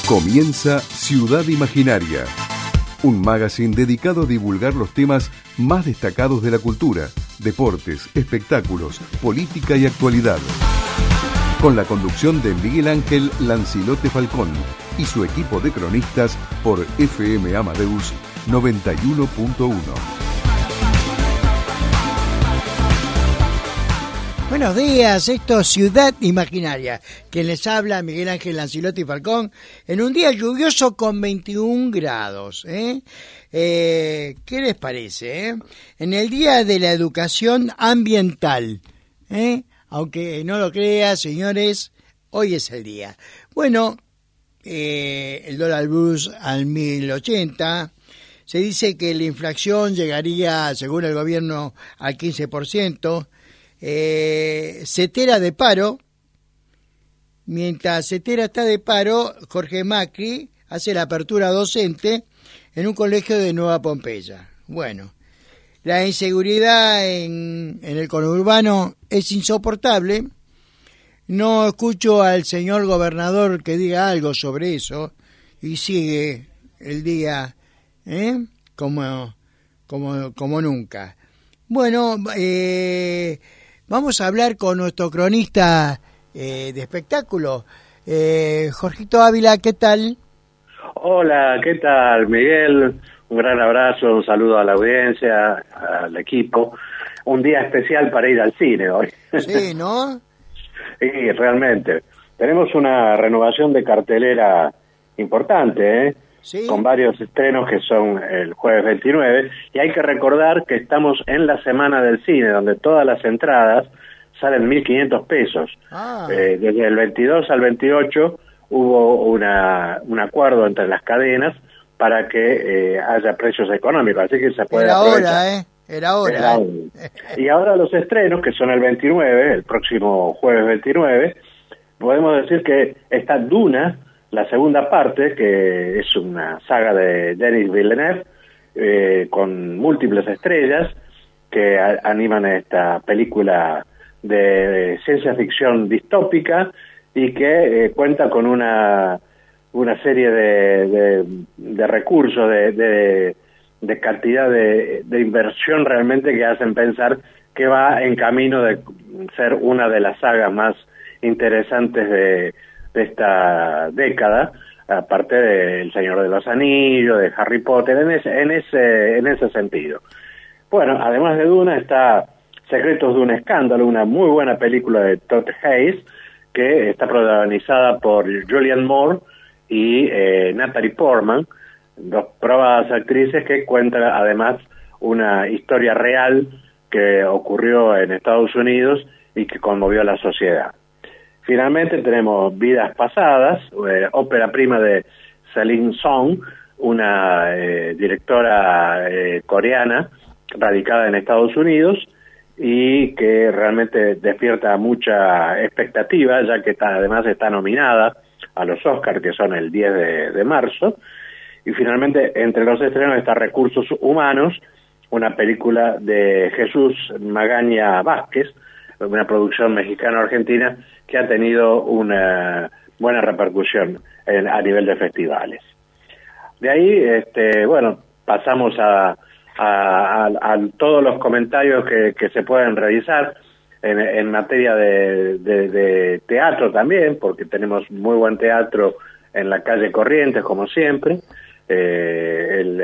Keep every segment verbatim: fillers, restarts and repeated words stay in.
Comienza Ciudad Imaginaria, un magazine dedicado a divulgar los temas más destacados de la cultura, deportes, espectáculos, política y actualidad. Con la conducción de Miguel Ángel Lancilote Falcón y su equipo de cronistas por F M Amadeus noventa y uno punto uno. Buenos días, esto es Ciudad Imaginaria. Quien les habla, Miguel Ángel Lancilote Falcón, en un día lluvioso con veintiún grados. ¿eh? Eh, ¿Qué les parece? Eh? En el Día de la Educación Ambiental. ¿eh? Aunque no lo crean, señores, hoy es el día. Bueno, eh, el dólar blues al mil ochenta. Se dice que la inflación llegaría, según el gobierno, al quince por ciento. Eh, Cetera de paro. Mientras Cetera está de paro, Jorge Macri hace la apertura docente en un colegio de Nueva Pompeya. Bueno, la inseguridad en, en el conurbano es insoportable. No escucho al señor gobernador que diga algo sobre eso y sigue el día ¿eh? como, como, como nunca. Bueno, eh, vamos a hablar con nuestro cronista eh, de espectáculo, eh, Jorgito Ávila, ¿qué tal? Hola, ¿qué tal, Miguel? Un gran abrazo, un saludo a la audiencia, al equipo. Un día especial para ir al cine hoy. Sí, ¿no? Sí, realmente. Tenemos una renovación de cartelera importante, ¿eh? Sí. Con varios estrenos que son el jueves veintinueve. Y hay que recordar que estamos en la Semana del Cine, donde todas las entradas salen mil quinientos pesos. Ah. Eh, desde el veintidós al veintiocho hubo una, un acuerdo entre las cadenas para que eh, haya precios económicos, así que se puede Era aprovechar. Hora, ¿eh? Era hora, Era ¿eh? hora. Y ahora los estrenos, que son el veintinueve, el próximo jueves veintinueve, podemos decir que está Duna, la segunda parte, que es una saga de Denis Villeneuve, eh, con múltiples estrellas, que a- animan esta película de ciencia ficción distópica y que eh, cuenta con una una serie de, de, de recursos, de, de, de cantidad de, de inversión realmente que hacen pensar que va en camino de ser una de las sagas más interesantes de, de esta década, aparte de El Señor de los Anillos, de Harry Potter, en ese, en ese, en ese sentido. Bueno, además de Duna está Secretos de un Escándalo, una muy buena película de Todd Hayes, que está protagonizada por Julianne Moore y eh, Natalie Portman, dos probadas actrices que cuentan además una historia real que ocurrió en Estados Unidos y que conmovió a la sociedad. Finalmente tenemos Vidas Pasadas, eh, ópera prima de Celine Song, una eh, directora eh, coreana radicada en Estados Unidos y que realmente despierta mucha expectativa, ya que está, además está nominada a los Oscars, que son el diez de marzo. Y finalmente, entre los estrenos está Recursos Humanos, una película de Jesús Magaña Vázquez, una producción mexicano-argentina que ha tenido una buena repercusión en, a nivel de festivales. De ahí, este, bueno, pasamos a, a, a, a todos los comentarios que, que se pueden realizar en, en materia de, de, de teatro también, porque tenemos muy buen teatro en la calle Corrientes, como siempre. Eh, el,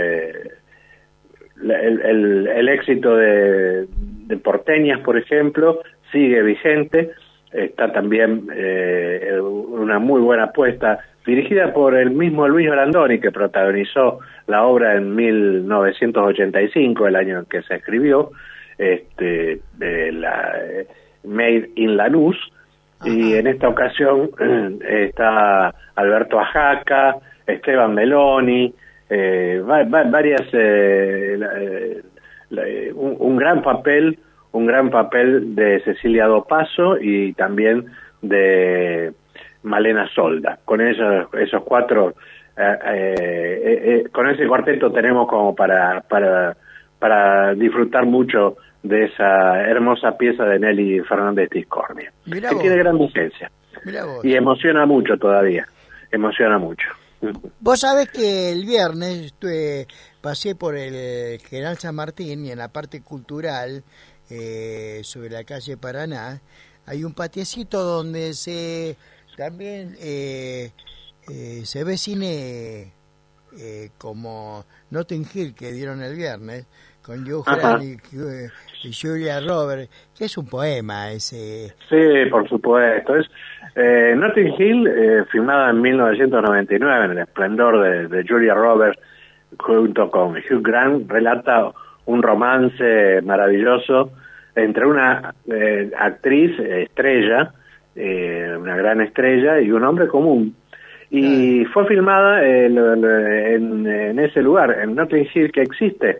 el, el, el éxito de, de Porteñas, por ejemplo, sigue vigente. Está también eh, una muy buena apuesta dirigida por el mismo Luis Brandoni, que protagonizó la obra en mil novecientos ochenta y cinco, el año en que se escribió, este, de la eh, Made in Lanús. Ajá. Y en esta ocasión eh, está Alberto Ajaca, Esteban Meloni, eh, va, va, varias eh, la, eh, la, un, un gran papel un gran papel de Cecilia Dopazo y también de Malena Solda. Con esos, esos cuatro, eh, eh, eh, con ese cuarteto tenemos como para, para, para disfrutar mucho de esa hermosa pieza de Nelly Fernández Tiscornia, que tiene gran vigencia. Y emociona mucho todavía, emociona mucho. Vos sabés que el viernes estuve, pasé por el General San Martín y en la parte cultural, eh, sobre la calle Paraná, hay un patiecito donde se también eh, eh, se ve cine eh, como Notting Hill que dieron el viernes con Hugh Grant y, y Julia Roberts, que es un poema ese. Sí, por supuesto. Es eh, Notting Hill, eh, filmada en mil novecientos noventa y nueve, en el esplendor de, de Julia Roberts junto con Hugh Grant, relata un romance maravilloso entre una eh, actriz estrella, eh, una gran estrella, y un hombre común. Y ah. fue filmada eh, en, en ese lugar, en Notting Hill, que existe.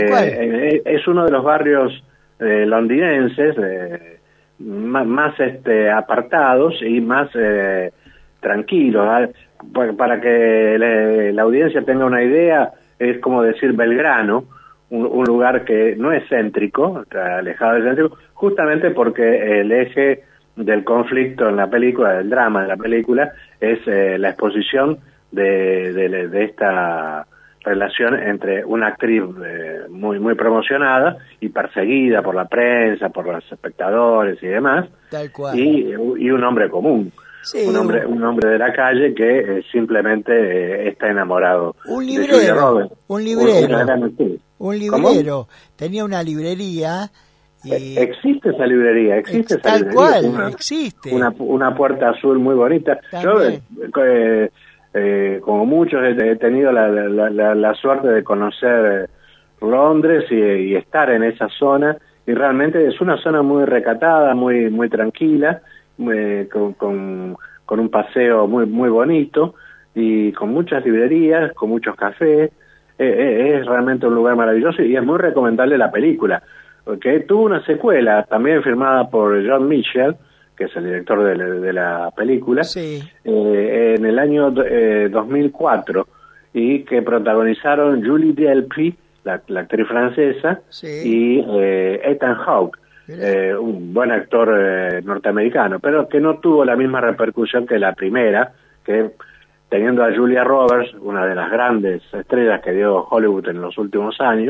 Eh, es uno de los barrios eh, londinenses eh, más, más este, apartados y más eh, tranquilos. ¿eh? Para que le, la audiencia tenga una idea, es como decir Belgrano, un, un lugar que no es céntrico, está alejado del céntrico, justamente porque el eje del conflicto en la película, del drama de la película, es eh, la exposición de, de, de esta relación entre una actriz eh, muy muy promocionada y perseguida por la prensa, por los espectadores y demás, tal cual, y, y un hombre común, sí, un hombre un hombre de la calle que eh, simplemente eh, está enamorado. Un librero, un librero, un, un librero, ¿Cómo? Tenía una librería. Y... Existe esa librería, existe Ex, esa tal librería. cual, una, existe. Una, una puerta azul muy bonita. También. Yo, eh, eh, como muchos, he, he tenido la, la, la, la suerte de conocer Londres y, y estar en esa zona, y realmente es una zona muy recatada, muy muy tranquila, muy, con, con, con un paseo muy muy bonito, y con muchas librerías, con muchos cafés. Eh, eh, es realmente un lugar maravilloso, y es muy recomendable la película, porque tuvo una secuela también firmada por John Mitchell, que es el director de la, de la película, sí. eh, en el año eh, dos mil cuatro, y que protagonizaron Julie Delpy, la, la actriz francesa, sí. y eh, Ethan Hawke, eh, un buen actor eh, norteamericano, pero que no tuvo la misma repercusión que la primera, que teniendo a Julia Roberts, una de las grandes estrellas que dio Hollywood en los últimos años,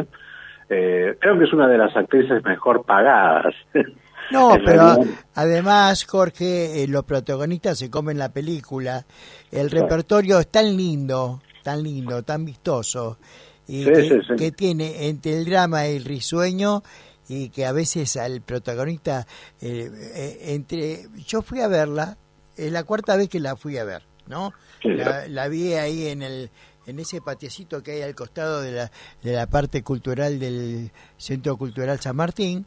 eh, creo que es una de las actrices mejor pagadas. No, pero además, Jorge, eh, los protagonistas se comen la película, el repertorio es tan lindo, tan lindo, tan vistoso, y sí, que, sí, sí. que tiene entre el drama y el risueño, y que a veces al protagonista, eh, eh, entre yo fui a verla, es la cuarta vez que la fui a ver, ¿no? Sí, la, la vi ahí en el en ese patiecito que hay al costado de la, de la parte cultural del Centro Cultural San Martín,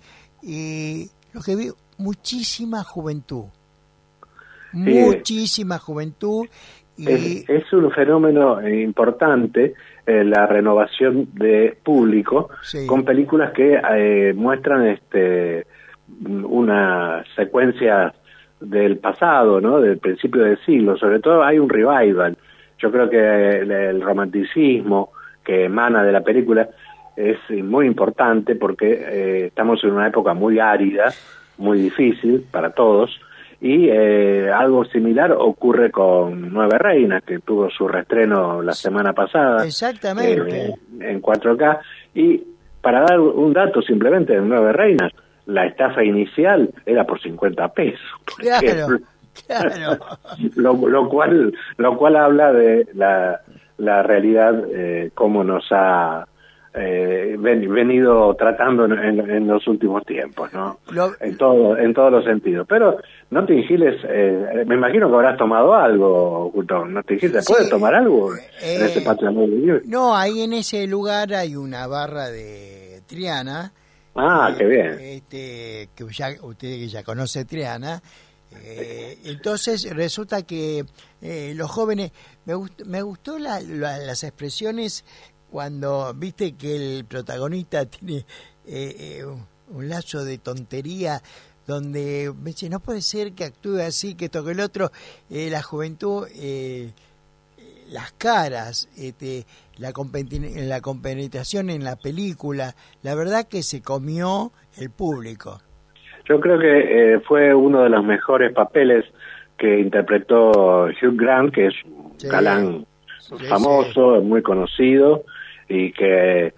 y lo que vi, muchísima juventud, sí, muchísima juventud. Y... Es, es un fenómeno importante, eh, la renovación de público, sí, con películas que eh, muestran este una secuencia del pasado, ¿no? Del principio del siglo. Sobre todo hay un revival. Yo creo que el, el romanticismo que emana de la película es muy importante, porque eh, estamos en una época muy árida, muy difícil para todos, y eh, algo similar ocurre con Nueve Reinas, que tuvo su reestreno la semana pasada. Exactamente. Eh, en cuatro K, y para dar un dato simplemente de Nueve Reinas, la estafa inicial era por cincuenta pesos. Por claro, ejemplo. claro. lo, lo cual lo cual habla de la, la realidad, eh, cómo nos ha eh, ven, venido tratando en, en, en los últimos tiempos, ¿no? Lo... En todo, en todos los sentidos. Pero Notting Hill es, eh, me imagino que habrás tomado algo, Gutón. Notting Hill, ¿se sí, puede tomar algo eh, en ese patio? No, ahí en ese lugar hay una barra de Triana. Ah, eh, qué bien. Este, que ya, usted que ya conoce Triana. Eh, entonces resulta que eh, los jóvenes, me, gust, me gustó la, la, las expresiones cuando viste que el protagonista tiene eh, eh, un, un lazo de tontería, donde me dice, no puede ser que actúe así, que toque el otro, eh, la juventud, eh, las caras, este, la, la compenetración en la película, la verdad que se comió el público. Yo creo que eh, fue uno de los mejores papeles que interpretó Hugh Grant, que es un sí, galán sí, famoso, sí. muy conocido y que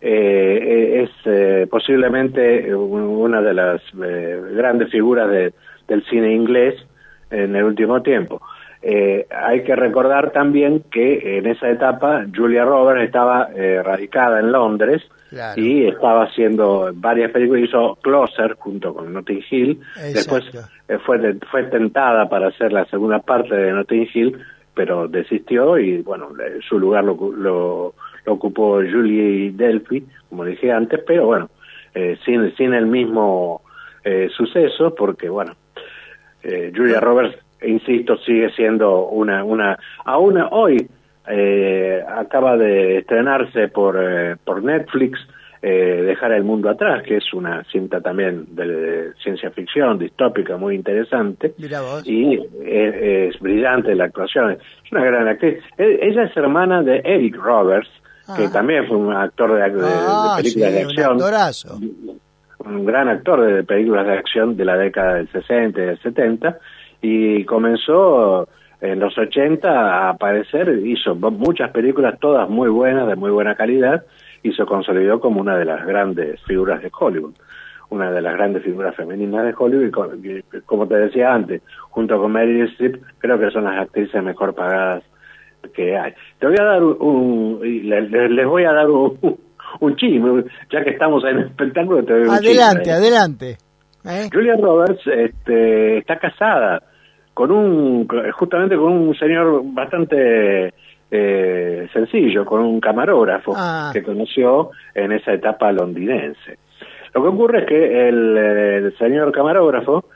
eh, es eh, posiblemente una de las eh, grandes figuras de, del cine inglés en el último tiempo. Eh, hay que recordar también que en esa etapa Julia Roberts estaba eh, radicada en Londres, claro. y estaba haciendo varias películas, hizo Closer junto con Notting Hill. Exacto. Después eh, fue, fue tentada para hacer la segunda parte de Notting Hill, pero desistió y bueno, su lugar lo, lo, lo ocupó Julie Delpy, como dije antes, pero bueno, eh, sin, sin el mismo eh, suceso, porque bueno, eh, Julia Roberts, insisto, sigue siendo una, una aún hoy eh, acaba de estrenarse por, eh, por Netflix, eh, Dejar el mundo atrás, que es una cinta también de, de ciencia ficción, distópica, muy interesante. Mira vos. Y es, es brillante la actuación, es una gran actriz. Ella es hermana de Eric Roberts, ah. que también fue un actor de, de, ah, de películas sí, de acción. Un actorazo. Un gran actor de películas de acción de la década del sesenta y del setenta, y comenzó en los ochenta a aparecer, hizo muchas películas, todas muy buenas, de muy buena calidad, y se consolidó como una de las grandes figuras de Hollywood, una de las grandes figuras femeninas de Hollywood, y como te decía antes, junto con Meryl Streep, creo que son las actrices mejor pagadas que hay. Te voy a dar un, un les, les voy a dar un, un chisme, ya que estamos en el espectáculo, te doy un Adelante, chisme. adelante. ¿Eh? Julia Roberts este, está casada con un, justamente con un señor bastante eh, sencillo, con un camarógrafo ah. que conoció en esa etapa londinense. Lo que ocurre es que el, el señor camarógrafo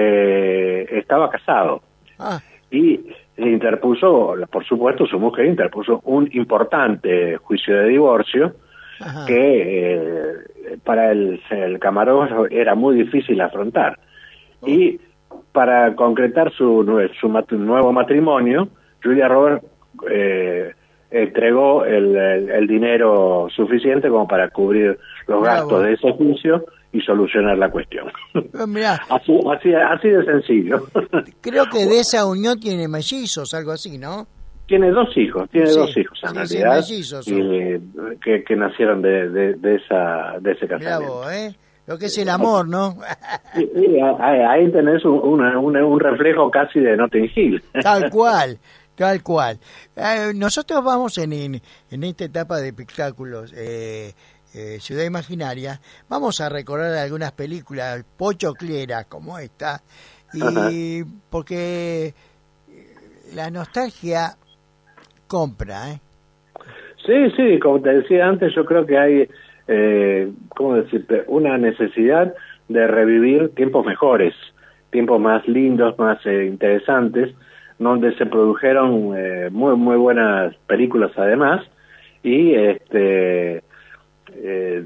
eh, estaba casado ah. y interpuso, por supuesto, su mujer interpuso un importante juicio de divorcio. Ajá. que eh, para el, el camarógrafo era muy difícil afrontar. Oh. Y para concretar su, su mat nuevo matrimonio, Julia Roberts eh, entregó el, el, el dinero suficiente como para cubrir los Bravo. gastos de ese juicio y solucionar la cuestión. Mirá, así, así, así de sencillo. Creo que de esa unión tiene mellizos, algo así, ¿no? Tiene dos hijos, tiene sí, dos hijos en sí, realidad, sí, mellizos, y, que, que nacieron de, de, de esa de ese casamiento. Mirá vos, ¿eh? Lo que es el amor, ¿no? Sí, sí, ahí, ahí tenés un, una, una, un reflejo casi de Notting Hill. Tal cual, tal cual. Eh, nosotros vamos en, en, en esta etapa de espectáculos, eh, eh, Ciudad Imaginaria, vamos a recordar algunas películas pochocleras como esta, y Ajá. porque la nostalgia compra, ¿eh? Sí, sí, como te decía antes, yo creo que hay, eh, ¿cómo decirte?, una necesidad de revivir tiempos mejores, tiempos más lindos, más eh, interesantes, donde se produjeron eh, muy muy buenas películas además, y este eh,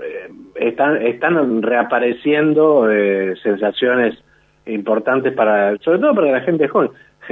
están están reapareciendo eh, sensaciones importantes para, sobre todo para la gente joven.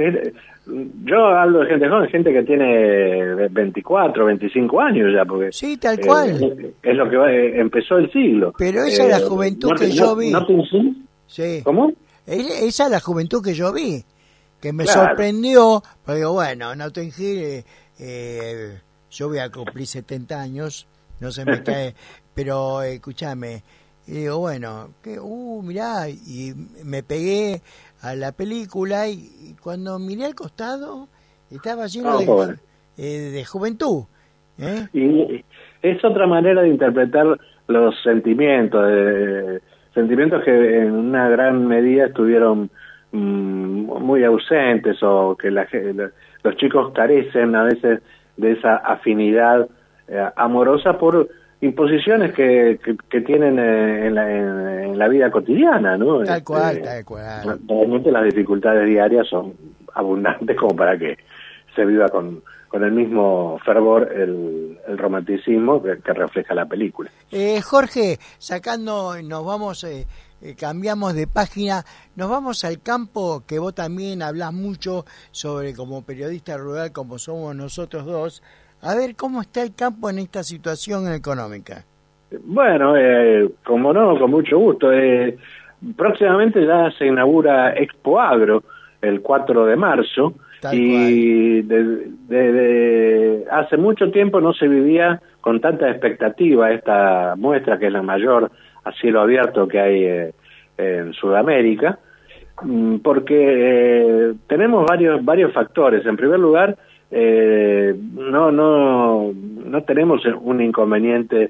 Yo hablo de gente joven, gente que tiene veinticuatro, veinticinco años ya, porque sí, tal cual. Eh, es lo que va, eh, empezó el siglo. Pero esa es eh, la juventud no, que no, yo vi. No, no, sí. ¿Cómo? Esa es la juventud que yo vi, que me claro. sorprendió, porque bueno, Notting Hill, eh, eh, yo voy a cumplir setenta años, no se me cae, pero eh, escúchame, y digo, bueno, que, uh, mirá, y me pegué a la película, y, y cuando miré al costado, estaba lleno oh, de, bueno. eh, de juventud. ¿eh? Y es otra manera de interpretar los sentimientos, de, sentimientos que en una gran medida estuvieron mmm, muy ausentes, o que la, los chicos carecen a veces de esa afinidad eh, amorosa por imposiciones que, que, que tienen en la, en, en la vida cotidiana, ¿no? Tal cual, este, tal cual. Realmente las dificultades diarias son abundantes como para que se viva con, con el mismo fervor el, el romanticismo que, que refleja la película. Eh, Jorge, sacando, nos vamos, eh, eh, cambiamos de página, nos vamos al campo, que vos también hablás mucho sobre, como periodista rural, como somos nosotros dos. A ver, ¿cómo está el campo en esta situación económica? Bueno, eh, como no, con mucho gusto. Eh, próximamente ya se inaugura Expo Agro, el cuatro de marzo, Tal y de, de, de, hace mucho tiempo no se vivía con tanta expectativa esta muestra, que es la mayor a cielo abierto que hay eh, en Sudamérica, porque eh, tenemos varios varios factores. En primer lugar, eh, no no no tenemos un inconveniente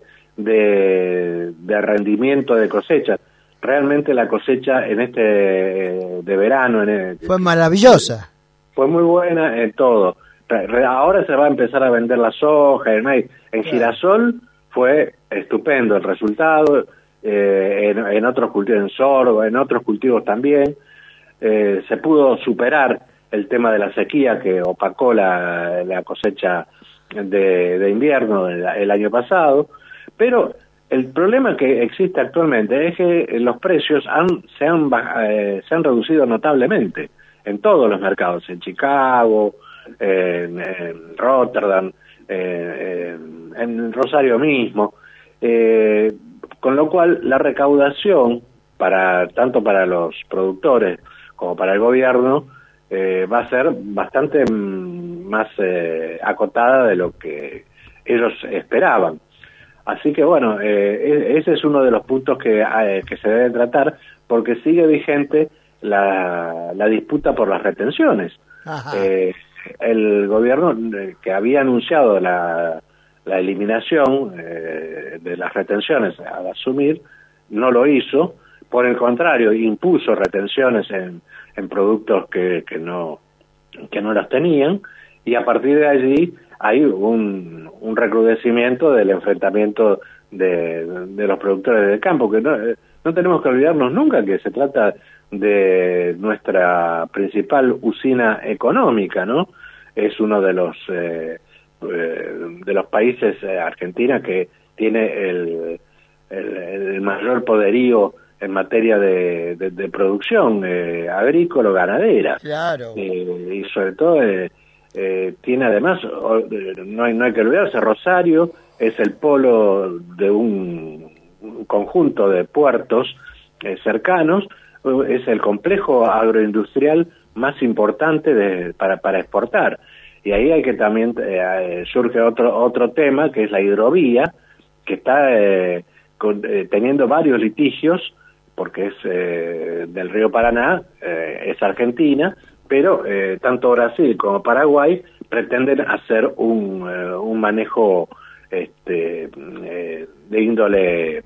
de, de rendimiento de cosecha. Realmente la cosecha en este de verano en el, fue maravillosa, fue muy buena en todo. Ahora se va a empezar a vender la soja, el maíz. En claro. Girasol fue estupendo el resultado, eh, en, en otros cultivos, en sorgo, en otros cultivos también. Eh, se pudo superar el tema de la sequía que opacó la, la cosecha de, de invierno el, el año pasado, pero el problema que existe actualmente es que los precios han, se, han, eh, se han reducido notablemente en todos los mercados, en Chicago, en, en Rotterdam, eh, en, en Rosario mismo, eh, con lo cual la recaudación para tanto para los productores como para el gobierno eh, va a ser bastante mm, más eh, acotada de lo que ellos esperaban. Así que bueno, eh, ese es uno de los puntos que, eh, que se debe tratar, porque sigue vigente la, la disputa por las retenciones. Eh, el gobierno eh, que había anunciado la, la eliminación eh, de las retenciones al asumir, no lo hizo. Por el contrario, impuso retenciones en, en productos que, que no que no las tenían, y a partir de allí hay un, un recrudecimiento del enfrentamiento de, de los productores del campo, que no, no tenemos que olvidarnos nunca que se trata de nuestra principal usina económica, ¿no? Es uno de los eh, de los países, eh, Argentina, que tiene el, el, el mayor poderío en materia de, de, de producción eh, agrícola o ganadera. Claro. Eh, y sobre todo eh, eh, tiene además, no hay, no hay que olvidarse, Rosario es el polo de un, un conjunto de puertos eh, cercanos, es el complejo agroindustrial más importante de, para, para exportar. Y ahí hay que también, eh, surge otro, otro tema, que es la hidrovía, que está eh, con, eh, teniendo varios litigios, porque es eh, del río Paraná, eh, es Argentina, pero eh, tanto Brasil como Paraguay pretenden hacer un, eh, un manejo este, eh, de índole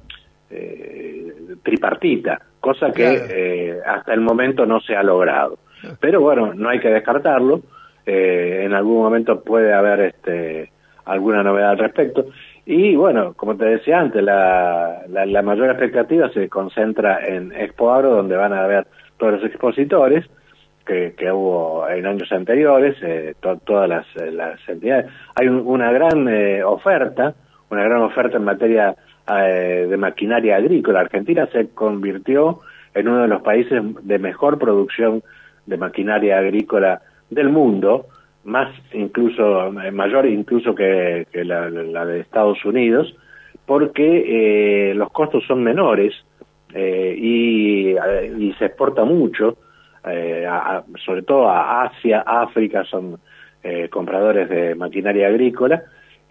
eh, tripartita, cosa que claro. eh, hasta el momento no se ha logrado. Pero bueno, no hay que descartarlo, eh, en algún momento puede haber este, alguna novedad al respecto. Y bueno, como te decía antes, la, la, la mayor expectativa se concentra en Expo Agro, donde van a haber todos los expositores que, que hubo en años anteriores, eh, to, todas las, las entidades. Hay un, una gran eh, oferta, una gran oferta en materia eh, de maquinaria agrícola. Argentina se convirtió en uno de los países de mejor producción de maquinaria agrícola del mundo, más incluso, mayor incluso que, que la, la de Estados Unidos, porque eh, los costos son menores eh, y, y se exporta mucho, eh, a, sobre todo a Asia, África, son eh, compradores de maquinaria agrícola,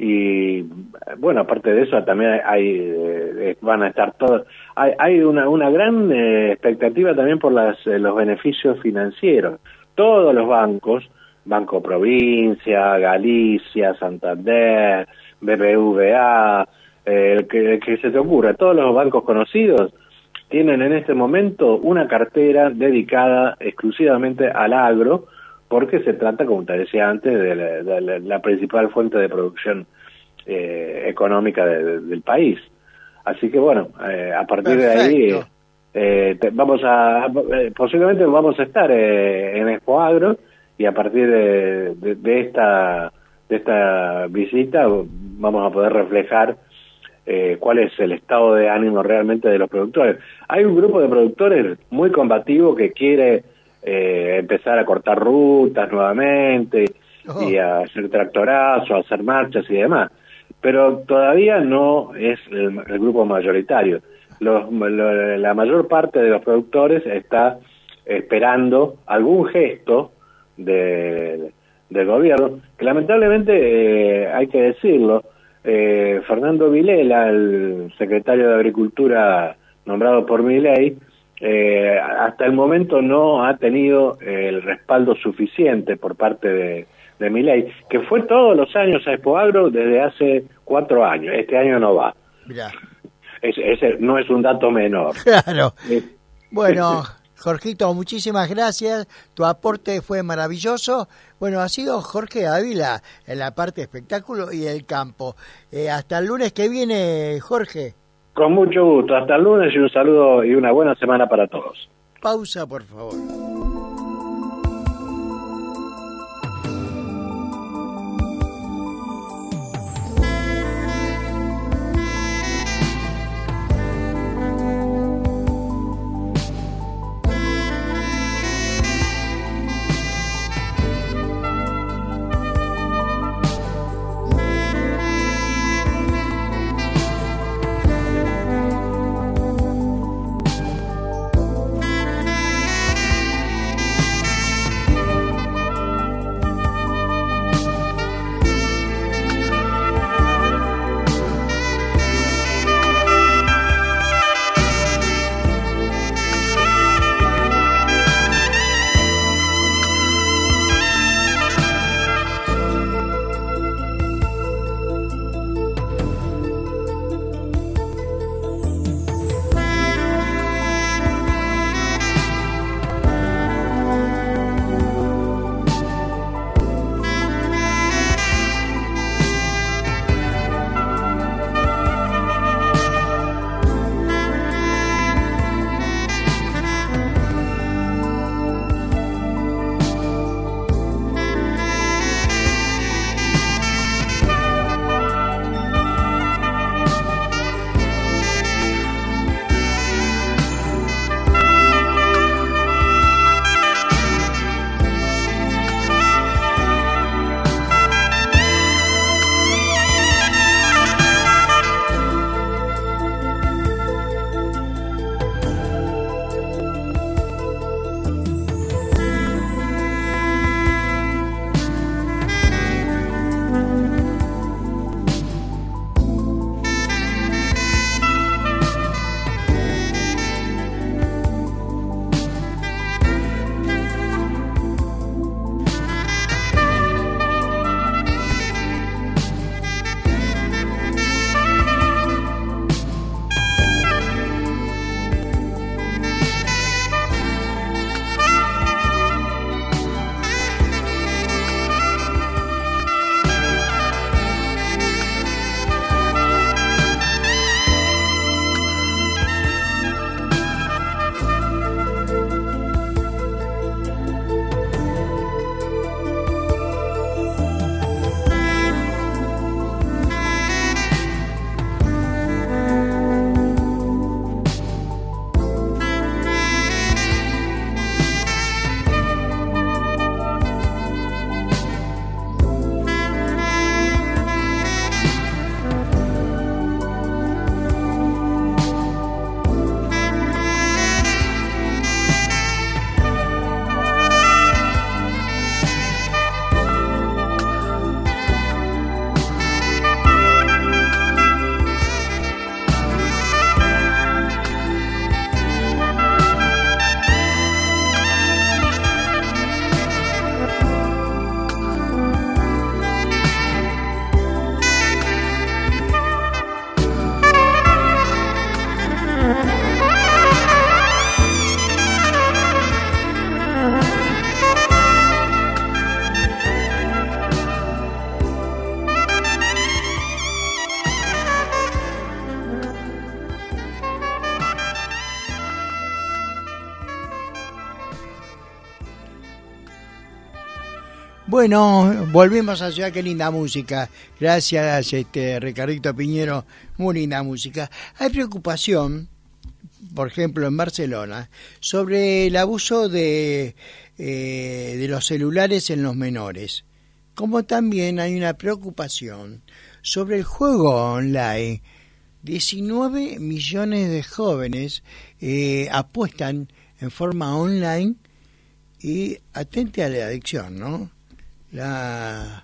y bueno, aparte de eso también hay, eh, van a estar todos, hay, hay una, una gran eh, expectativa también por las, eh, los beneficios financieros. Todos los bancos, Banco Provincia, Galicia, Santander, B B V A, eh, el, que, el que se te ocurra, todos los bancos conocidos tienen en este momento una cartera dedicada exclusivamente al agro, porque se trata, como te decía antes, de la, de la, la principal fuente de producción eh, económica de, de, del país. Así que bueno, eh, a partir Perfecto. de ahí eh, te, vamos a, eh, posiblemente vamos a estar eh, en Expo Agro, y a partir de, de, de esta de esta visita vamos a poder reflejar eh, cuál es el estado de ánimo realmente de los productores. Hay un grupo de productores muy combativo que quiere eh, empezar a cortar rutas nuevamente oh. y a hacer tractorazos, a hacer marchas y demás, pero todavía no es el, el grupo mayoritario. Los, lo, la mayor parte de los productores está esperando algún gesto de, del gobierno, que lamentablemente, eh, hay que decirlo, eh, Fernando Vilela, el secretario de Agricultura nombrado por Milei, eh, hasta el momento no ha tenido el respaldo suficiente por parte de, de Milei, que fue todos los años a Expoagro desde hace cuatro años. Este año no va. Mirá. Es, ese no es un dato menor. Claro. Eh, Bueno, Jorgito, muchísimas gracias. Tu aporte fue maravilloso. Bueno, ha sido Jorge Ávila en la parte de espectáculo y el campo. Eh, hasta el lunes que viene, Jorge. Con mucho gusto. Hasta el lunes y un saludo y una buena semana para todos. Pausa, por favor. Bueno, volvimos a Ciudad, qué linda música. Gracias, este Ricardito Piñero, muy linda música. Hay preocupación, por ejemplo, en Barcelona, sobre el abuso de, eh, de los celulares en los menores. Como también hay una preocupación sobre el juego online. diecinueve millones de jóvenes eh, apuestan en forma online y atente a la adicción, ¿no? La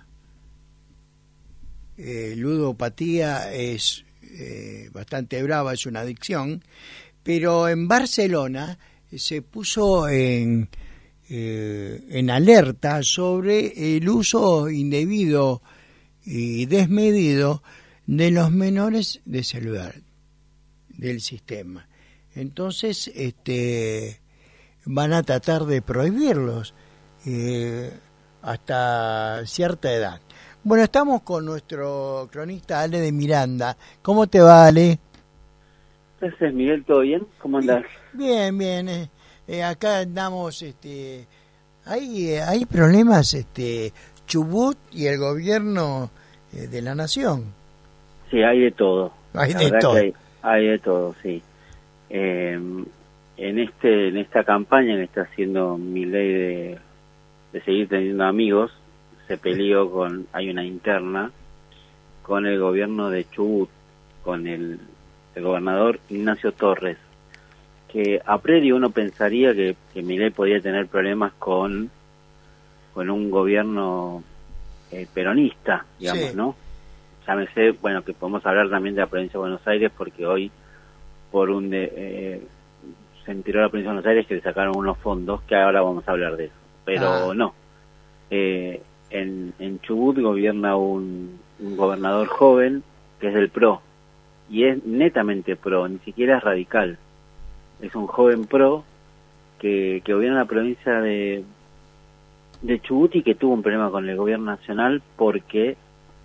eh, ludopatía es eh, bastante brava, es una adicción, pero en Barcelona se puso en, eh, en alerta sobre el uso indebido y desmedido de los menores de celular del sistema. Entonces, este, van a tratar de prohibirlos eh, hasta cierta edad. Bueno, estamos con nuestro cronista Ale de Miranda. ¿Cómo te va, Ale? Entonces, Miguel, ¿todo bien? ¿Cómo andás? Bien, bien. Eh, eh, acá andamos, este, hay, eh, hay problemas, este, Chubut y el gobierno eh, de la nación. Sí, hay de todo. Hay la de todo. Hay, hay de todo, sí. Eh, en este, en esta campaña que está haciendo Milei de, de seguir teniendo amigos, se peleó con, hay una interna con el gobierno de Chubut, con el, el gobernador Ignacio Torres, que a priori uno pensaría que, que Milei podía tener problemas con, con un gobierno eh, peronista, digamos, Sí. ¿no? Llámese, bueno, que podemos hablar también de la provincia de Buenos Aires, porque hoy por un de, eh, se enteró la provincia de Buenos Aires que le sacaron unos fondos, que ahora vamos a hablar de eso, pero Ah. no. Eh, en, en Chubut gobierna un, un gobernador joven que es del P R O, y es netamente P R O, ni siquiera es radical. Es un joven P R O que, que gobierna la provincia de, de Chubut y que tuvo un problema con el gobierno nacional porque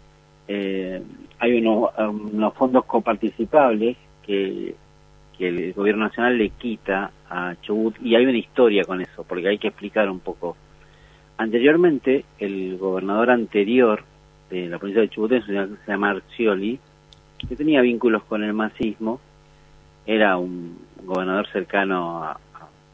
eh, hay unos, unos fondos coparticipables que, que el gobierno nacional le quita a Chubut, y hay una historia con eso, porque hay que explicar un poco. Anteriormente, el gobernador anterior de la provincia de Chubut, se llama Arcioli, que tenía vínculos con el masismo, era un gobernador cercano a,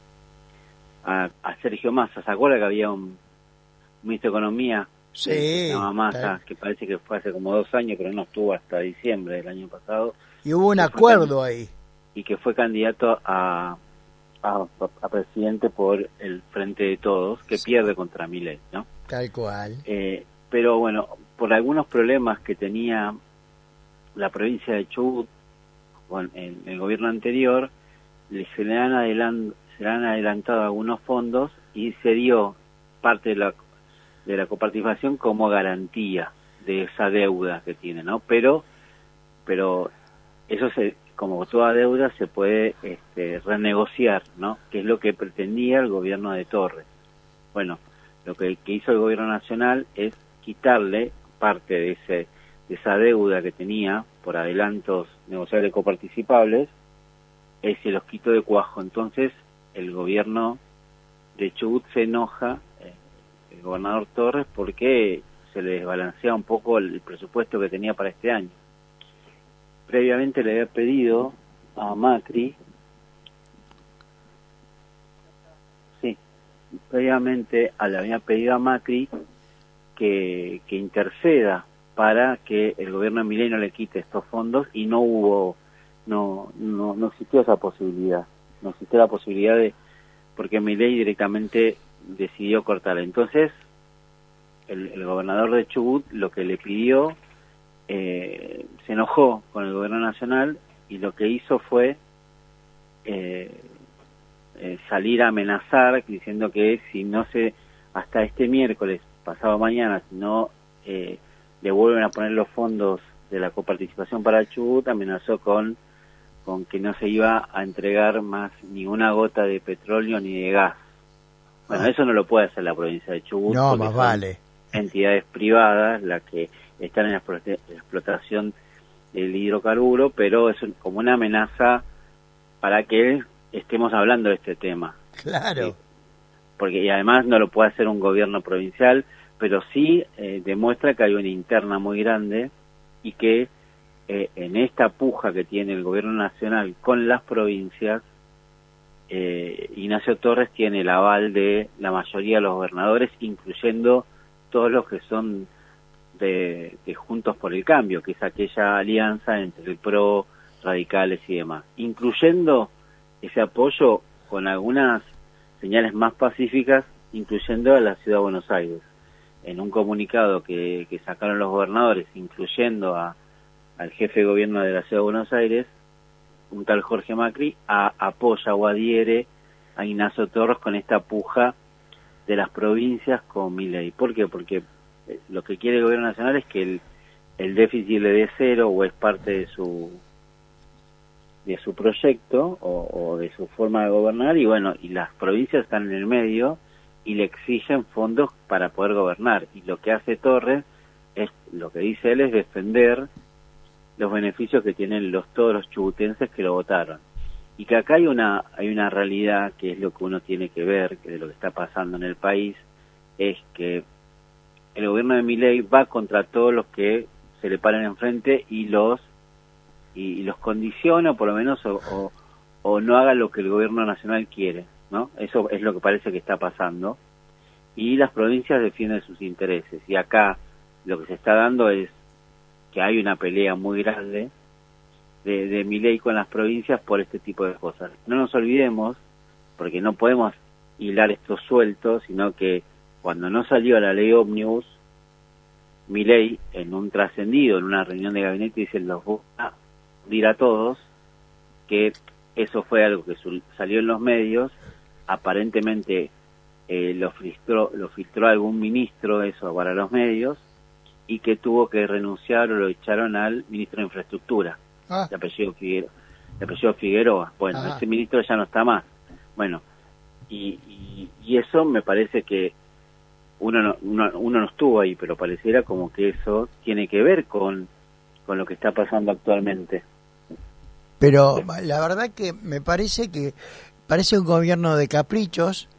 a, a Sergio Massa. ¿Se acuerda que había un ministro de Economía? Sí. Que se llama Massa, Tal. que parece que fue hace como dos años, pero no estuvo hasta diciembre del año pasado. Y hubo un Que acuerdo fue, ahí. y que fue candidato a, a, a presidente por el Frente de Todos, que Sí. pierde contra Milei, ¿no? Tal cual. Eh, pero bueno, por algunos problemas que tenía la provincia de Chubut con el, el gobierno anterior, le, se, le han adelant, se le han adelantado algunos fondos y se dio parte de la, de la coparticipación como garantía de esa deuda que tiene, ¿no? Pero, pero eso se, como toda deuda, se puede este, renegociar, ¿no? Que es lo que pretendía el gobierno de Torres. Bueno, lo que, que hizo el gobierno nacional es quitarle parte de ese de esa deuda que tenía por adelantos negociables coparticipables, eh, se los quitó de cuajo. Entonces el gobierno de Chubut se enoja, eh, el gobernador Torres, porque se le desbalancea un poco el, el presupuesto que tenía para este año. Previamente le había pedido a Macri, sí, previamente le había pedido a Macri que, que interceda para que el gobierno de Milei no le quite estos fondos, y no hubo, no, no, no existió esa posibilidad, no existió la posibilidad de, porque Milei directamente decidió cortarla. Entonces, el, el gobernador de Chubut lo que le pidió, eh, se enojó con el gobierno nacional, y lo que hizo fue eh, eh, salir a amenazar, diciendo que si no se, hasta este miércoles, pasado mañana, si no eh, le vuelven a poner los fondos de la coparticipación para Chubut, amenazó con, con que no se iba a entregar más ni una gota de petróleo ni de gas. Bueno, Ah. eso no lo puede hacer la provincia de Chubut. No, porque más son vale. entidades privadas las que están en la explotación del hidrocarburo, pero es como una amenaza para que estemos hablando de este tema. Claro. Sí. Porque y además no lo puede hacer un gobierno provincial, pero sí eh, demuestra que hay una interna muy grande, y que eh, en esta puja que tiene el gobierno nacional con las provincias, eh, Ignacio Torres tiene el aval de la mayoría de los gobernadores, incluyendo todos los que son de, de Juntos por el Cambio, que es aquella alianza entre el P R O, radicales y demás, incluyendo ese apoyo con algunas señales más pacíficas incluyendo a la Ciudad de Buenos Aires. En un comunicado que, que sacaron los gobernadores, incluyendo a, al jefe de gobierno de la Ciudad de Buenos Aires, un tal Jorge Macri, a, apoya o adhiere a Ignacio Torres con esta puja de las provincias con Milei. ¿Por qué? Porque lo que quiere el gobierno nacional es que el, el déficit le dé cero, o es parte de su de su proyecto o, o de su forma de gobernar, y bueno, y las provincias están en el medio y le exigen fondos para poder gobernar, y lo que hace Torres es, lo que dice él, es defender los beneficios que tienen los todos los chubutenses que lo votaron. Y que acá hay una hay una realidad que es lo que uno tiene que ver, que de lo que está pasando en el país, es que el gobierno de Milei va contra todos los que se le paran enfrente y los y, y los condiciona, por lo menos, o, o, o no haga lo que el gobierno nacional quiere, ¿no? Eso es lo que parece que está pasando. Y las provincias defienden sus intereses. Y acá lo que se está dando es que hay una pelea muy grande de, de Milei con las provincias por este tipo de cosas. No nos olvidemos, porque no podemos hilar estos sueltos, sino que cuando no salió la ley Ómnibus, Milei, en un trascendido, en una reunión de gabinete, dice, los voy a dir a todos, que eso fue algo que salió en los medios, aparentemente eh, lo filtró, lo filtró algún ministro eso para los medios, y que tuvo que renunciar o lo echaron al ministro de Infraestructura, ah. de apellido Figueroa, de apellido Figueroa. Bueno, ah. ese ministro ya no está más. Bueno, y, y, y eso me parece que uno no, uno, uno no estuvo ahí, pero pareciera como que eso tiene que ver con, con lo que está pasando actualmente. Pero la verdad que me parece que parece un gobierno de caprichos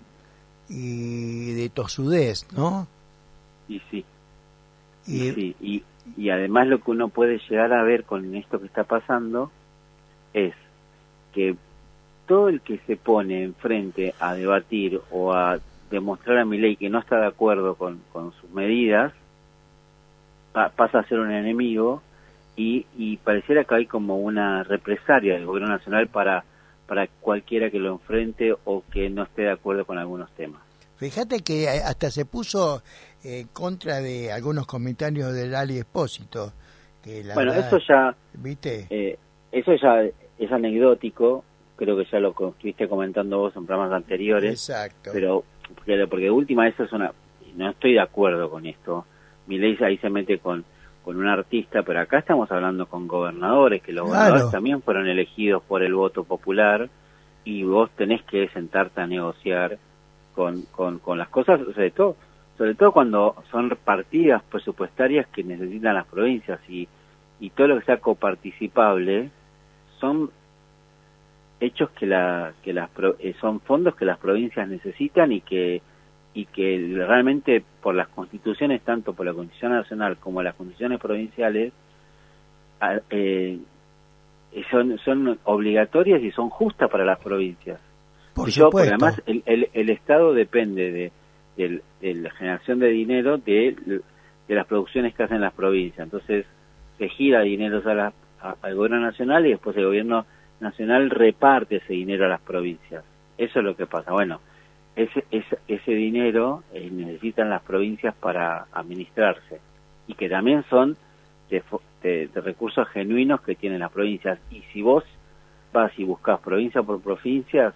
y de tosudez, ¿no? Y sí. Y, sí, y, y además lo que uno puede llegar a ver con esto que está pasando es que todo el que se pone enfrente a debatir o a demostrar a Milei que no está de acuerdo con, con sus medidas, pa, pasa a ser un enemigo, y, y pareciera que hay como una represalia del gobierno nacional para, para cualquiera que lo enfrente o que no esté de acuerdo con algunos temas. Fíjate que hasta se puso en eh, contra de algunos comentarios del Ali Espósito. Que la bueno, verdad, eso ya, ¿viste? Eh, eso ya es anecdótico, creo que ya lo estuviste comentando vos en programas anteriores. Exacto. Pero porque, porque de última eso es una, no estoy de acuerdo con esto. Milei ahí se mete con con un artista, pero acá estamos hablando con gobernadores, que los claro. gobernadores también fueron elegidos por el voto popular, y vos tenés que sentarte a negociar Con, con, con las cosas, sobre todo, sobre todo cuando son partidas presupuestarias que necesitan las provincias, y, y todo lo que sea coparticipable son hechos que la que las son fondos que las provincias necesitan, y que y que realmente por las constituciones, tanto por la Constitución Nacional como las constituciones provinciales, eh, son son obligatorias y son justas para las provincias. Por Yo, supuesto. porque además el, el, el Estado depende de, de, de la generación de dinero de, de las producciones que hacen las provincias. Entonces se gira dinero a la, a, al gobierno nacional, y después el gobierno nacional reparte ese dinero a las provincias. Eso es lo que pasa. Bueno, ese, ese, ese dinero eh, necesitan las provincias para administrarse, y que también son de, de, de recursos genuinos que tienen las provincias. Y si vos vas y buscas provincia por provincias,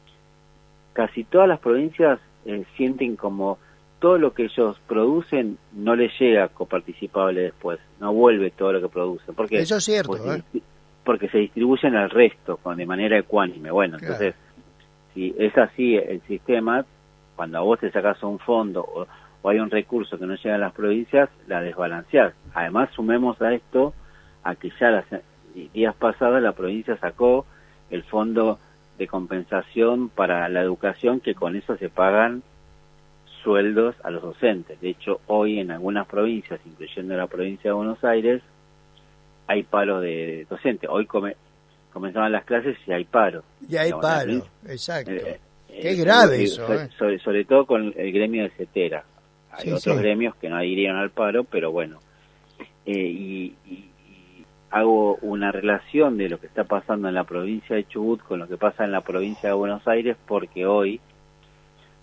casi todas las provincias eh, sienten como todo lo que ellos producen no les llega coparticipable después, no vuelve todo lo que producen. Porque, eso es cierto, porque, ¿eh? porque se distribuyen al resto con, de manera ecuánime. Bueno, claro. Entonces, si es así el sistema, cuando a vos te sacas un fondo o, o hay un recurso que no llega a las provincias, la desbalanceás. Además, sumemos a esto a que ya las días pasados la provincia sacó el fondo de compensación para la educación, que con eso se pagan sueldos a los docentes. De hecho, hoy en algunas provincias, incluyendo la provincia de Buenos Aires, hay paro de docentes. Hoy come, comenzaban las clases y hay paro. Y hay digamos, paro, el, exacto. Eh, Qué eh, grave eh, eso. Sobre, eh. sobre, sobre todo con el gremio de CETERA. Hay sí, otros sí. gremios que no irían al paro, pero bueno. Eh, y, y hago una relación de lo que está pasando en la provincia de Chubut con lo que pasa en la provincia de Buenos Aires, porque hoy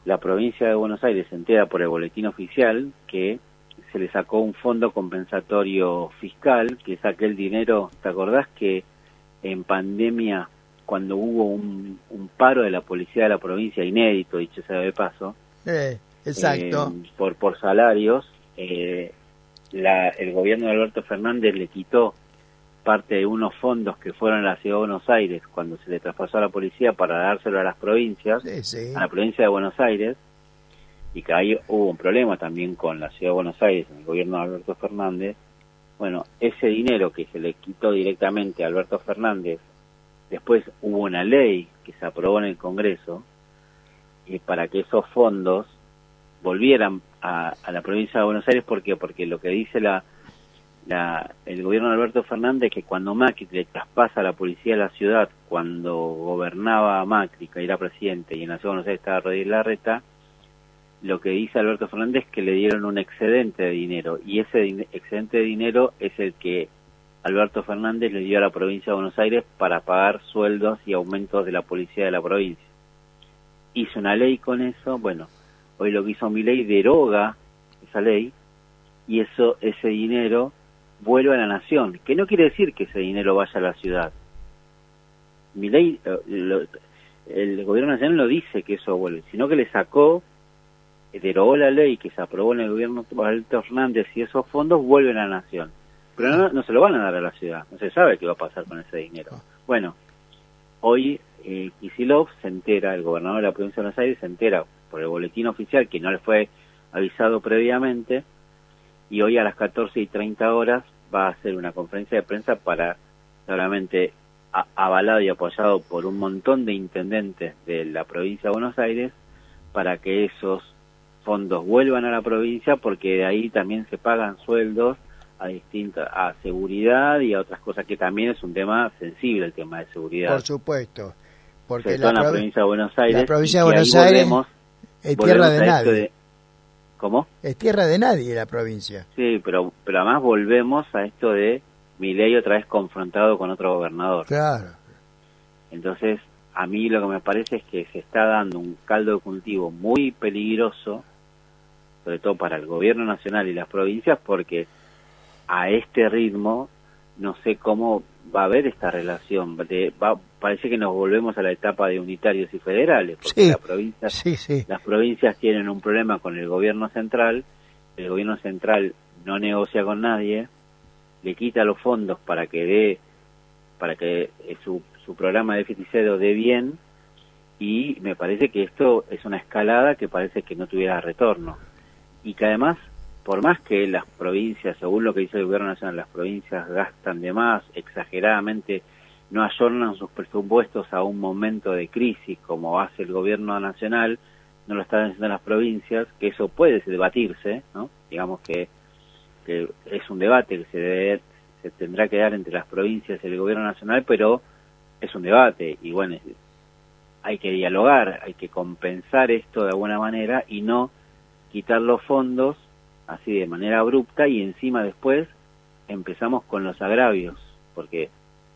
la provincia de Buenos Aires se entera por el boletín oficial que se le sacó un fondo compensatorio fiscal, que es aquel dinero, ¿te acordás que en pandemia, cuando hubo un, un paro de la policía de la provincia, inédito, dicho sea de paso, eh, exacto. Eh, por, por salarios, eh, la, el gobierno de Alberto Fernández le quitó parte de unos fondos que fueron a la Ciudad de Buenos Aires cuando se le traspasó a la policía para dárselo a las provincias, sí, sí. a la provincia de Buenos Aires, y que ahí hubo un problema también con la Ciudad de Buenos Aires, en el gobierno de Alberto Fernández. Bueno, ese dinero que se le quitó directamente a Alberto Fernández, después hubo una ley que se aprobó en el Congreso, y para que esos fondos volvieran a, a la provincia de Buenos Aires. ¿Por qué? Porque lo que dice la, la el gobierno de Alberto Fernández es que cuando Macri le traspasa a la policía de la ciudad, cuando gobernaba Macri, que era presidente, y en la Ciudad de Buenos Aires estaba Rodríguez Larreta, lo que dice Alberto Fernández es que le dieron un excedente de dinero, y ese din- excedente de dinero es el que Alberto Fernández le dio a la provincia de Buenos Aires para pagar sueldos y aumentos de la policía de la provincia. Hizo una ley con eso. Bueno, hoy lo que hizo Milei deroga esa ley, y eso ese dinero vuelve a la nación, que no quiere decir que ese dinero vaya a la ciudad. Milei, eh, lo, el gobierno nacional no dice que eso vuelve, sino que le sacó, derogó la ley que se aprobó en el gobierno de Alberto Fernández, y esos fondos vuelven a la nación. Pero no, no se lo van a dar a la ciudad, no se sabe qué va a pasar con ese dinero. Bueno, hoy eh, Kicillof se entera, el gobernador de la provincia de Buenos Aires se entera por el boletín oficial, que no le fue avisado previamente, y hoy a las catorce y treinta horas va a hacer una conferencia de prensa para, claramente a, avalado y apoyado por un montón de intendentes de la provincia de Buenos Aires, para que esos fondos vuelvan a la provincia, porque de ahí también se pagan sueldos a distintas, a seguridad y a otras cosas, que también es un tema sensible, el tema de seguridad. Por supuesto, porque la, la, la provincia de Buenos Aires, la provincia de y Buenos ahí Aires volvemos, es tierra de volvemos a esto nadie. de- ¿Cómo? Es tierra de nadie la provincia. Sí, pero pero además volvemos a esto de Milei otra vez confrontado con otro gobernador. Claro. Entonces, a mí lo que me parece es que se está dando un caldo de cultivo muy peligroso, sobre todo para el gobierno nacional y las provincias, porque a este ritmo no sé cómo va a haber esta relación. De, va, parece que nos volvemos a la etapa de unitarios y federales, porque Sí, las provincias, sí, sí. las provincias tienen un problema con el gobierno central, el gobierno central no negocia con nadie, le quita los fondos para que dé, para que su, su programa de déficit cero dé bien, y me parece que esto es una escalada que parece que no tuviera retorno. Y que además, por más que las provincias, según lo que dice el gobierno nacional, las provincias gastan de más, exageradamente, no ayornan sus presupuestos a un momento de crisis como hace el gobierno nacional, no lo están haciendo las provincias, que eso puede debatirse, ¿no? Digamos que, que es un debate que se debe, se tendrá que dar entre las provincias y el gobierno nacional, pero es un debate, y bueno, hay que dialogar, hay que compensar esto de alguna manera y no quitar los fondos así de manera abrupta, y encima después empezamos con los agravios, porque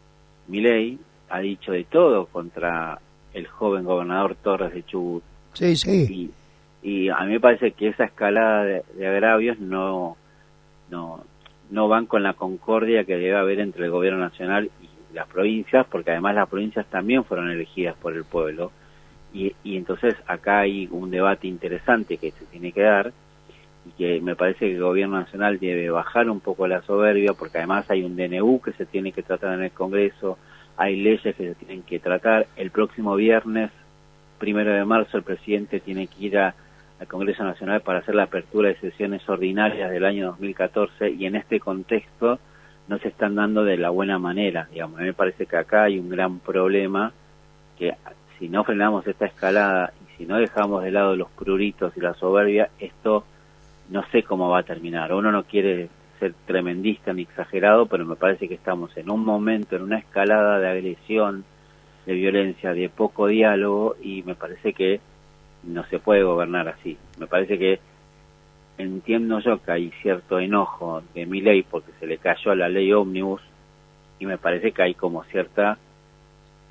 Milei ha dicho de todo contra el joven gobernador Torres de Chubut. Sí, sí. Y, y a mí me parece que esa escalada de, de agravios no, no, no van con la concordia que debe haber entre el gobierno nacional y las provincias, porque además las provincias también fueron elegidas por el pueblo, y, y entonces acá hay un debate interesante que se tiene que dar, y que me parece que el gobierno nacional debe bajar un poco la soberbia, porque además hay un D N U que se tiene que tratar en el Congreso, hay leyes que se tienen que tratar. El próximo viernes, primero de marzo, el presidente tiene que ir a, al Congreso Nacional para hacer la apertura de sesiones ordinarias del año dos mil catorce, y en este contexto no se están dando de la buena manera, digamos. A mí me parece que acá hay un gran problema, que si no frenamos esta escalada y si no dejamos de lado los pruritos y la soberbia, esto no sé cómo va a terminar. Uno no quiere ser tremendista ni exagerado, pero me parece que estamos en un momento, en una escalada de agresión, de violencia, de poco diálogo, y me parece que no se puede gobernar así. Me parece que entiendo yo que hay cierto enojo de Milei porque se le cayó a la ley ómnibus, y me parece que hay como cierta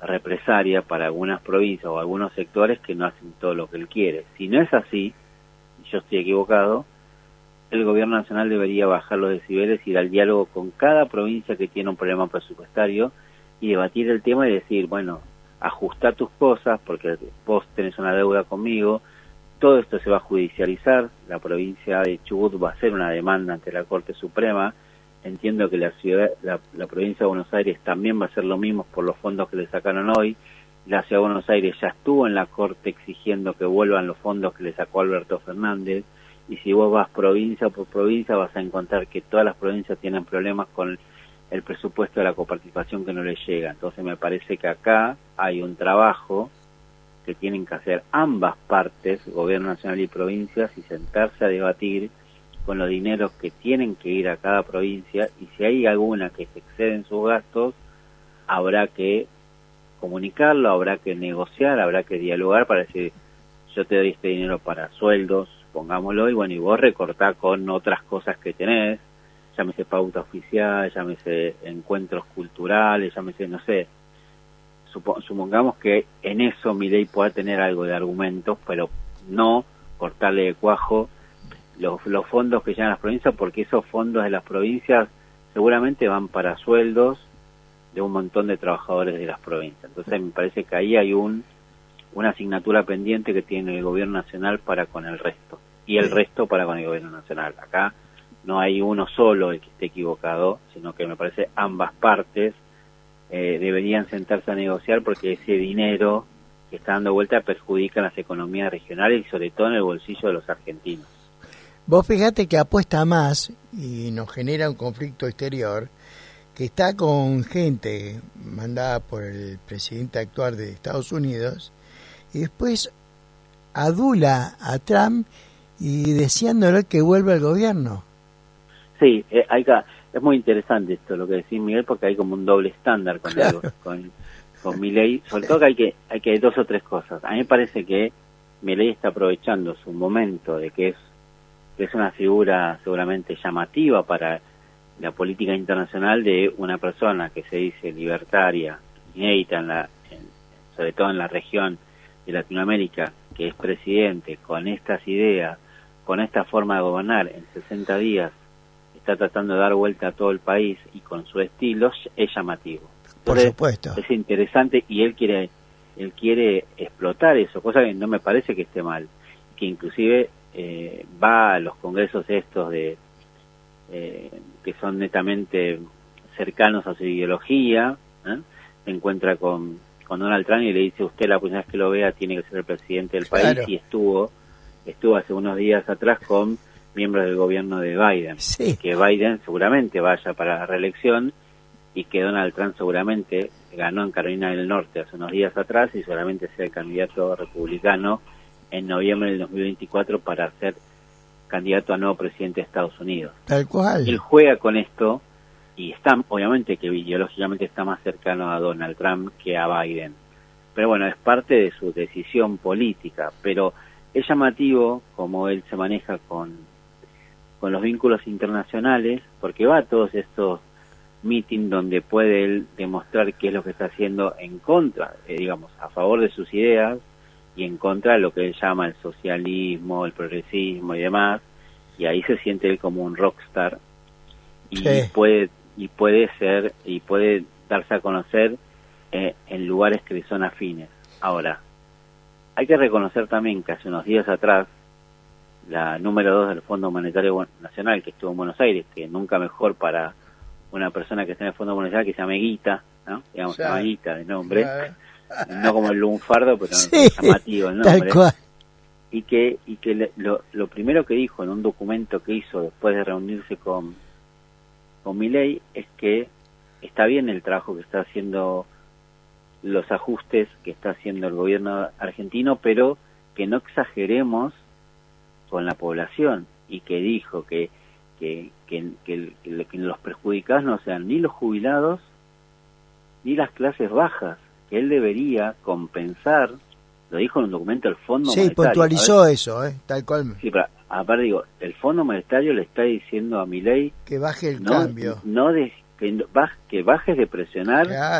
represaria para algunas provincias o algunos sectores que no hacen todo lo que él quiere. Si no es así, yo estoy equivocado, el gobierno nacional debería bajar los decibeles, ir al diálogo con cada provincia que tiene un problema presupuestario y debatir el tema y decir, bueno, ajusta tus cosas porque vos tenés una deuda conmigo, todo esto se va a judicializar, la provincia de Chubut va a hacer una demanda ante la Corte Suprema, entiendo que la ciudad, la, la provincia de Buenos Aires también va a hacer lo mismo por los fondos que le sacaron hoy, la ciudad de Buenos Aires ya estuvo en la Corte exigiendo que vuelvan los fondos que le sacó Alberto Fernández, y si vos vas provincia por provincia vas a encontrar que todas las provincias tienen problemas con el presupuesto de la coparticipación que no les llega. Entonces me parece que acá hay un trabajo que tienen que hacer ambas partes, gobierno nacional y provincias, y sentarse a debatir con los dineros que tienen que ir a cada provincia, y si hay alguna que se excede en sus gastos, habrá que comunicarlo, habrá que negociar, habrá que dialogar para decir, yo te doy este dinero para sueldos, pongámoslo, y bueno, y vos recortá con otras cosas que tenés, llámese pauta oficial, llámese encuentros culturales, llámese, no sé, Supo, supongamos que en eso Milei pueda tener algo de argumentos, pero no cortarle de cuajo los, los fondos que llegan a las provincias, porque esos fondos de las provincias seguramente van para sueldos de un montón de trabajadores de las provincias. Entonces me parece que ahí hay un una asignatura pendiente que tiene el gobierno nacional para con el resto, y el resto para con el gobierno nacional. Acá no hay uno solo el que esté equivocado, sino que me parece ambas partes Eh, deberían sentarse a negociar, porque ese dinero que está dando vuelta perjudica las economías regionales y sobre todo en el bolsillo de los argentinos. Vos fíjate que apuesta más y nos genera un conflicto exterior, que está con gente mandada por el presidente actual de Estados Unidos y después adula a Trump y deseándole que vuelva al gobierno. Sí, eh, hay que... Es muy interesante esto lo que decís, Miguel, porque hay como un doble estándar con, claro. algo, con, con Milei. Sobre todo que hay que hay que dos o tres cosas. A mí me parece que Milei está aprovechando su momento de que es que es una figura seguramente llamativa para la política internacional, de una persona que se dice libertaria, inédita en la, en, sobre todo en la región de Latinoamérica, que es presidente con estas ideas, con esta forma de gobernar en sesenta días. Está tratando de dar vuelta a todo el país y con su estilo es llamativo. Entonces, por supuesto. Es interesante y él quiere él quiere explotar eso, cosa que no me parece que esté mal. Que inclusive eh, va a los congresos estos de eh, que son netamente cercanos a su ideología, ¿eh? Se encuentra con, con Donald Trump y le dice, usted la primera vez que lo vea tiene que ser el presidente del claro. país, y estuvo estuvo hace unos días atrás con miembros del gobierno de Biden, sí. Que Biden seguramente vaya para la reelección y que Donald Trump seguramente ganó en Carolina del Norte hace unos días atrás y seguramente sea el candidato republicano en noviembre del dos mil veinticuatro para ser candidato a nuevo presidente de Estados Unidos. Tal cual. Él juega con esto y está, obviamente que ideológicamente está más cercano a Donald Trump que a Biden, pero bueno, es parte de su decisión política. Pero es llamativo como él se maneja con con los vínculos internacionales, porque va a todos estos meetings donde puede él demostrar qué es lo que está haciendo en contra, eh, digamos, a favor de sus ideas y en contra de lo que él llama el socialismo, el progresismo y demás, y ahí se siente él como un rockstar y sí. puede y puede ser y puede darse a conocer eh, en lugares que le son afines. Ahora, hay que reconocer también que hace unos días atrás la número dos del Fondo Monetario Nacional, que estuvo en Buenos Aires, que nunca mejor para una persona que está en el Fondo Monetario, que se llama Guita, ¿no? Digamos, se llama Guita de nombre, no como el lunfardo, pero sí, llamativo el nombre. Tal cual. Y que, y que le, lo, lo primero que dijo en un documento que hizo después de reunirse con, con Milei es que está bien el trabajo que está haciendo, los ajustes que está haciendo el gobierno argentino, pero que no exageremos con la población, y que dijo que que, que, que, que, que los perjudicados no sean ni los jubilados ni las clases bajas, que él debería compensar, lo dijo en un documento del Fondo sí, Monetario. Sí, puntualizó eso, ¿eh? Tal cual. Sí, pero aparte digo, el Fondo Monetario le está diciendo a Milei que baje el no, cambio. No de, que, baje, que bajes de presionar claro.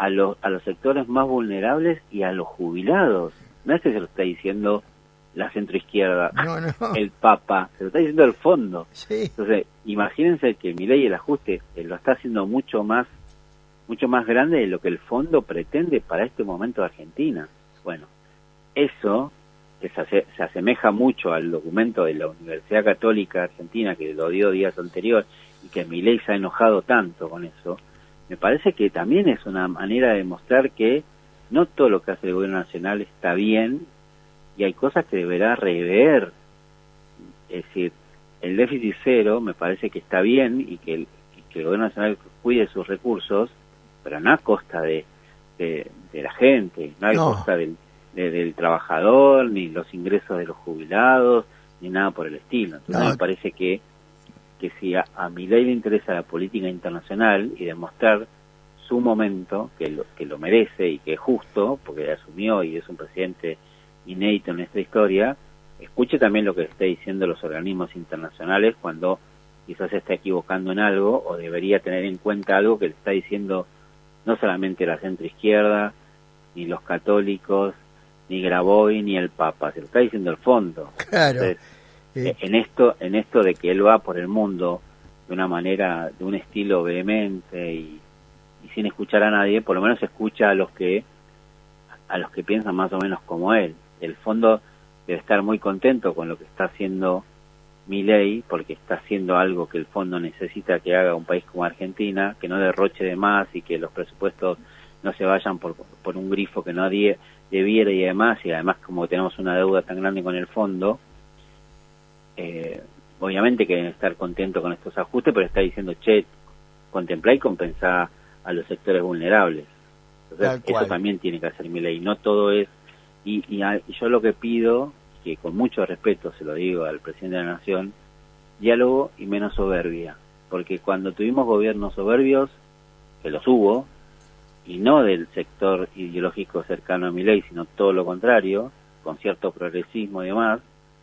a los a los sectores más vulnerables y a los jubilados. No es que se lo está diciendo la centroizquierda, no, no. el Papa, se lo está diciendo el fondo. Sí. Entonces, imagínense que Milei el ajuste eh, lo está haciendo mucho más mucho más grande de lo que el fondo pretende para este momento de Argentina. Bueno, eso que se, hace, se asemeja mucho al documento de la Universidad Católica Argentina que lo dio días anteriores y que Milei se ha enojado tanto con eso, me parece que también es una manera de demostrar que no todo lo que hace el gobierno nacional está bien y hay cosas que deberá rever. Es decir, el déficit cero me parece que está bien y que el, que el gobierno nacional cuide sus recursos, pero no a costa de, de, de la gente, no a No. costa del, de, del trabajador, ni los ingresos de los jubilados, ni nada por el estilo. Entonces No. me parece que que si a, a Milei le interesa la política internacional y demostrar su momento, que lo, que lo merece y que es justo, porque asumió y es un presidente inédito en esta historia, escuche también lo que está diciendo los organismos internacionales cuando quizás se está equivocando en algo o debería tener en cuenta algo que le está diciendo no solamente la centroizquierda, ni los católicos, ni Graboy, ni el Papa, se lo está diciendo el fondo. Claro. Entonces, Sí. en esto en esto de que él va por el mundo de una manera, de un estilo vehemente y, y sin escuchar a nadie, por lo menos escucha a los que a los que piensan más o menos como él. El fondo debe estar muy contento con lo que está haciendo Milei, porque está haciendo algo que el fondo necesita que haga un país como Argentina, que no derroche de más y que los presupuestos no se vayan por, por un grifo que no die, debiera y además, y además como tenemos una deuda tan grande con el fondo, Eh, obviamente que deben estar contentos con estos ajustes, pero está diciendo, che, contemplá y compensá a los sectores vulnerables. Entonces, eso también tiene que hacer Milei, no todo es, y, y, a, y yo lo que pido, que con mucho respeto se lo digo al presidente de la Nación, diálogo y menos soberbia, porque cuando tuvimos gobiernos soberbios, que los hubo, y no del sector ideológico cercano a Milei, sino todo lo contrario, con cierto progresismo y demás,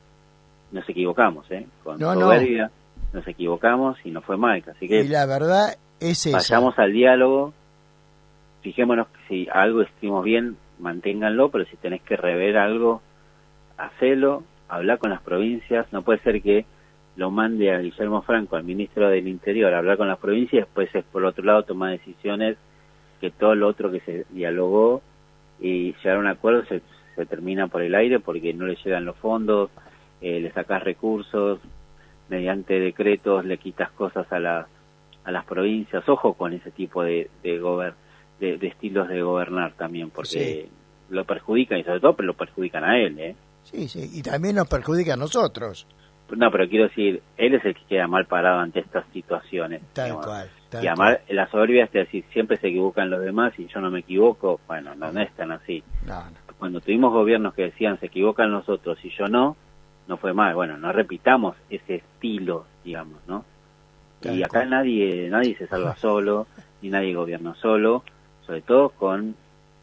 nos equivocamos, ¿eh? Con no, soberbia no. nos equivocamos y nos fue mal. Así que y la verdad es esa. Vayamos al diálogo, fijémonos que si algo estuvimos bien, manténganlo, pero si tenés que rever algo, hacelo, hablar con las provincias. No puede ser que lo mande a Guillermo Franco, al ministro del Interior, a hablar con las provincias y después es por otro lado tomar decisiones que todo lo otro que se dialogó y llegar a un acuerdo se, se termina por el aire porque no le llegan los fondos. Eh, le sacás recursos, mediante decretos le quitas cosas a, la, a las provincias. Ojo con ese tipo de de, gober, de, de estilos de gobernar también, porque sí. Lo perjudican y sobre todo lo perjudican a él. ¿eh? Sí, sí, y también nos perjudica a nosotros. No, pero quiero decir, él es el que queda mal parado ante estas situaciones. Tal digamos. cual. Tal y además cual. la soberbia es decir, siempre se equivocan los demás y yo no me equivoco. Bueno, no, no es tan así. No, no. Cuando tuvimos gobiernos que decían se equivocan los otros y yo no, no fue mal. Bueno, no repitamos ese estilo, digamos, ¿no? Tal y acá cual. nadie nadie se salva solo, ni nadie gobierna solo, sobre todo con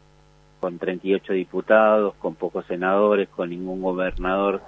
con treinta y ocho diputados, con pocos senadores, con ningún gobernador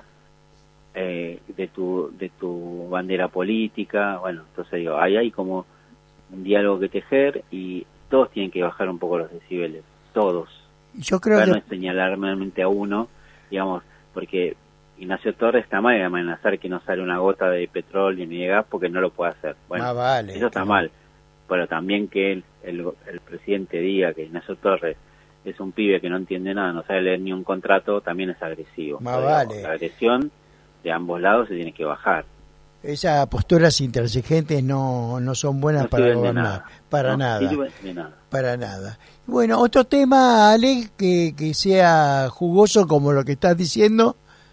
eh, de tu de tu bandera política. Bueno, entonces digo, ahí hay como un diálogo que tejer y todos tienen que bajar un poco los decibeles, todos. Yo creo Acá que no es señalar realmente a uno, digamos, porque Ignacio Torres está mal de amenazar que no sale una gota de petróleo ni de gas porque no lo puede hacer. Bueno, más vale, eso está no. mal. Pero también que el, el, el presidente diga que Ignacio Torres es un pibe que no entiende nada, no sabe leer ni un contrato, también es agresivo. Más Pero, vale. La agresión de ambos lados se tiene que bajar. Esas posturas intransigentes no, no son buenas No para sirven de gobernar, nada. para No nada. sirven de nada. Para nada. Bueno, otro tema, Ale, que, que sea jugoso como lo que estás diciendo.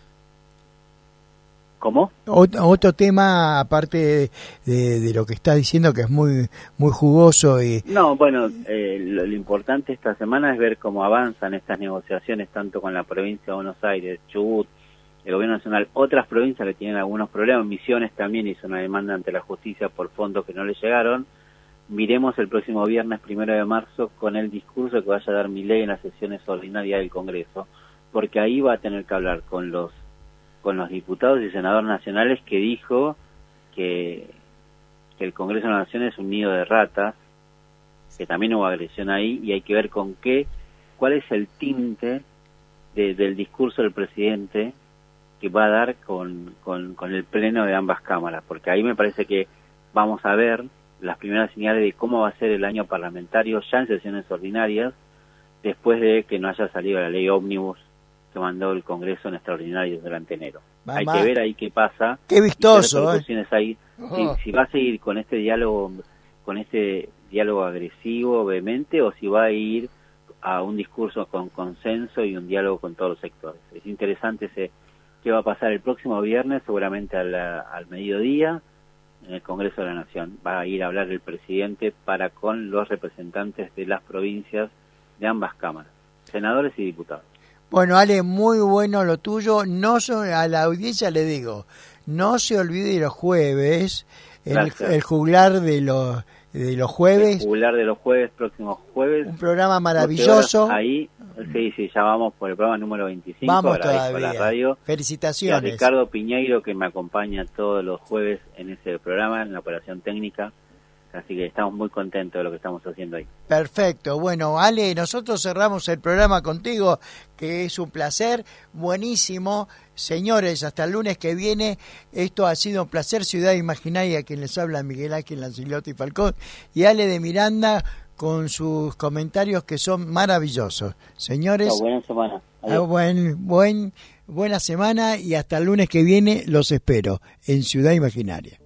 ¿Cómo? Ot- otro tema, aparte de, de, de lo que estás diciendo, que es muy muy jugoso. y No, bueno, eh, lo, lo importante esta semana es ver cómo avanzan estas negociaciones, tanto con la provincia de Buenos Aires, Chubut, el gobierno nacional, otras provincias que tienen algunos problemas. Misiones también hizo una demanda ante la justicia por fondos que no le llegaron. Miremos el próximo viernes primero de marzo con el discurso que vaya a dar Milei en las sesiones ordinarias del Congreso, porque ahí va a tener que hablar con los con los diputados y senadores nacionales que dijo que, que el Congreso de la Nación es un nido de ratas que también hubo agresión ahí, y hay que ver con qué, cuál es el tinte de, del discurso del presidente que va a dar con, con, con el pleno de ambas cámaras, porque ahí me parece que vamos a ver las primeras señales de cómo va a ser el año parlamentario ya en sesiones ordinarias, después de que no haya salido la ley ómnibus que mandó el Congreso en extraordinarios durante enero. Mamá. Hay que ver ahí qué pasa. Qué vistoso, ¿eh? Ahí. Oh. Si, si va a seguir con este diálogo, con este diálogo agresivo, vehemente, o si va a ir a un discurso con consenso y un diálogo con todos los sectores. Es interesante ese qué va a pasar el próximo viernes, seguramente al, al mediodía, en el Congreso de la Nación. Va a ir a hablar el presidente para con los representantes de las provincias de ambas cámaras, senadores y diputados. Bueno, Ale, muy bueno lo tuyo. No so, a la audiencia le digo, no se olvide los jueves, el, el juglar de los de los jueves. El juglar de los jueves, próximos jueves. Un programa maravilloso. Ahí, sí, sí, ya vamos por el programa número veinticinco. Vamos todavía. todavía. La radio. Felicitaciones. Y a Ricardo Piñeiro, que me acompaña todos los jueves en ese programa, en la operación técnica. Así que estamos muy contentos de lo que estamos haciendo ahí. Perfecto. Bueno, Ale, nosotros cerramos el programa contigo, que es un placer. Buenísimo. Señores, hasta el lunes que viene. Esto ha sido un placer. Ciudad Imaginaria, quien les habla, Miguel Ángel Lancilotti Falcón. Y Ale de Miranda, con sus comentarios que son maravillosos. Señores, no, buena semana. Ah, buen, buen, buena semana y hasta el lunes que viene los espero en Ciudad Imaginaria.